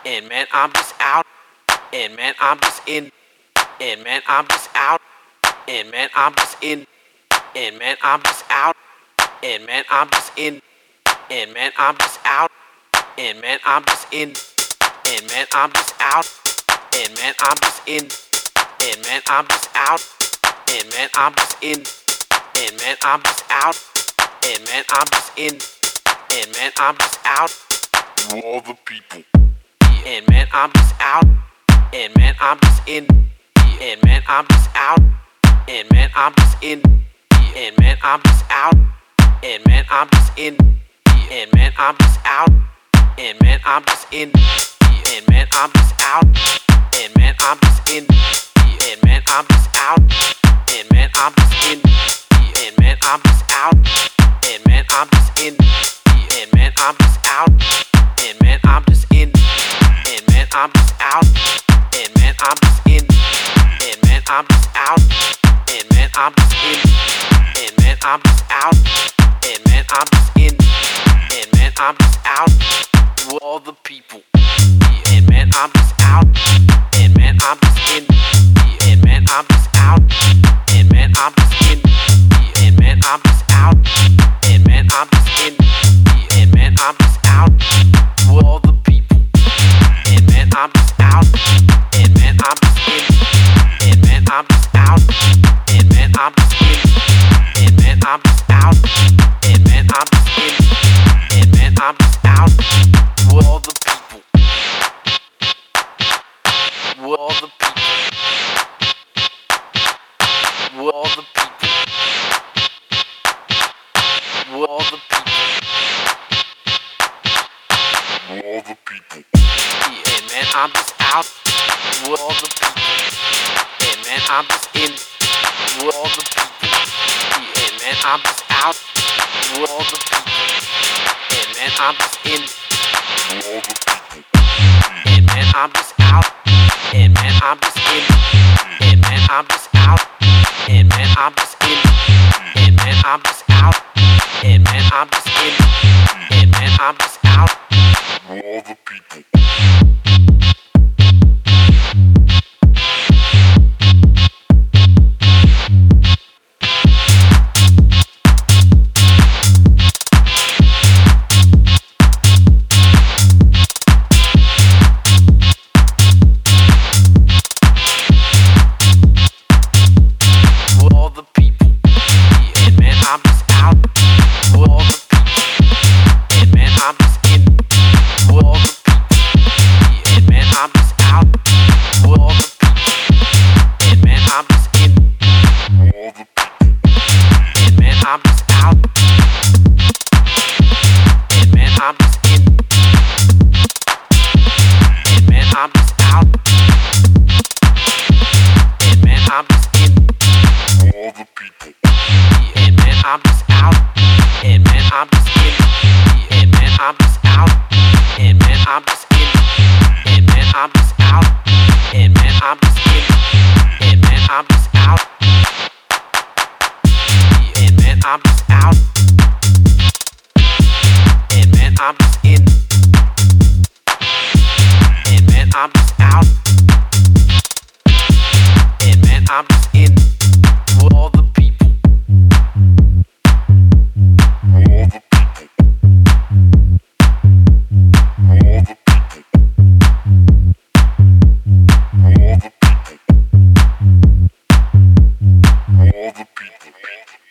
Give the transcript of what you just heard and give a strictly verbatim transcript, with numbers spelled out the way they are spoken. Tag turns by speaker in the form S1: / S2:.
S1: and man, I'm just out, and man, I'm just in, and man, I'm just out, and man, I'm just in, and man, I'm just out, and man, I'm just in, and man, I'm just out, and man, I'm just in, and man, I'm just out, and man, I'm just in, and man, I'm just out, and man, I'm just in, and man, I'm just out, and man, I'm just in, and man, I'm just out.
S2: To all the people.
S1: And man, I'm just out, and man, I'm just in, and man, I'm just out, and man, I'm just in, and man, I'm just out, and man, I'm just in, and man, I'm just out, and man, I'm just in, and man, I'm just out, and man, I'm just in, and man, I'm just out, and man, I'm just in, and man, I'm just out, and man, I'm just in, and man, I'm just out, and man, I'm just in, and man, I'm just out, and man, I'm just in, and man, I'm just out, and man, I'm just in, and man, I'm just out, and man, I'm just in, and man, I'm just out. To all the people. And man, I'm just out, and man, I'm just in, and man, I'm just out, and man, I'm just in, and man, I'm just out, and man, I'm just in, and man, I'm just out. To all the people. And man, I'm just out, and man, I'm just in, and man, I'm just out, and man, I'm just in, and man, I'm just out, and man, I'm just in, and man, I'm just out. To all the people. To all the people. To all the people. To all the people.
S2: To all the people.
S1: And man, I'm just out. To all the people. And man, I'm just in. To all the people. And man, I'm just out. To all the people. And man, I'm just in.
S2: To all the people.
S1: And man, I'm just out, and man, I'm just in, and man, I'm just out, and man, I'm just in, and man, I'm just out, and man, I'm just in, and man, I'm just out.
S2: To all the people. All the people.